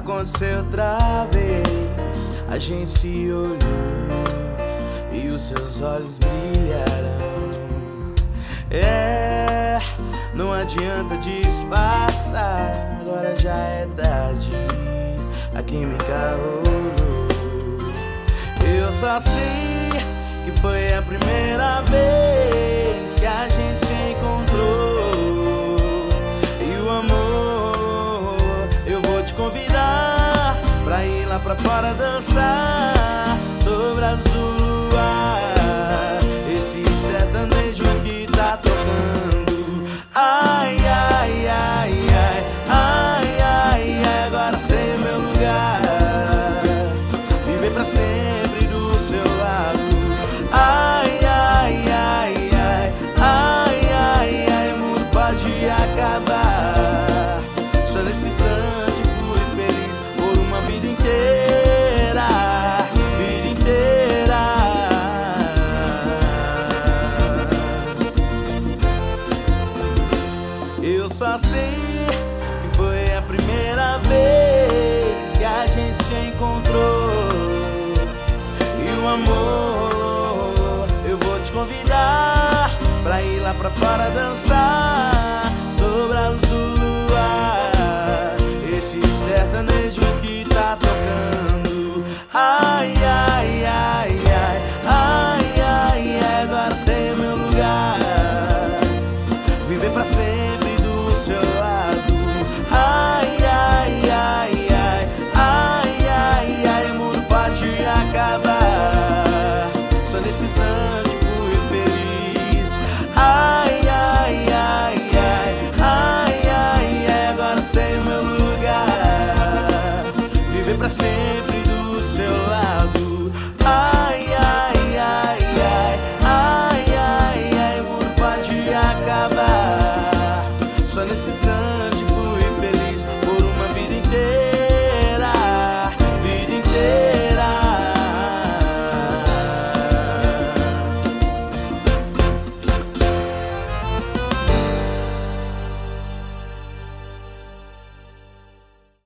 aconteceu outra vez. A gente se olhou e os seus olhos brilharam. Não adianta disfarçar, agora já é tarde, a química rolou. Eu só sei que foi a primeira vez que a gente se encontrou. E o amor, eu vou te convidar pra ir lá pra fora dançar sobre a luz do luar. Esse sertanejo que tá tocando. Ai, ai, ai, ai, ai, ai, ai, agora sei meu lugar, viver pra sempre do seu lado. Ai, ai, ai, ai, ai, ai, ai, o mundo pode acabar. Só nesse instante fui feliz por uma vida inteira, vida inteira. Eu só sei que foi a primeira vez que a gente se encontrou. E o amor, eu vou te convidar pra ir lá pra fora dançar sobre a luz do luar. Esse sertanejo que tá tocando. Ai, ai, ai, ai, ai, ai, ai, agora sei meu lugar, viver pra sempre do seu lado. Ai, ai, ai, ai, ai, ai, ai, o mundo pode acabar. Só nesse instante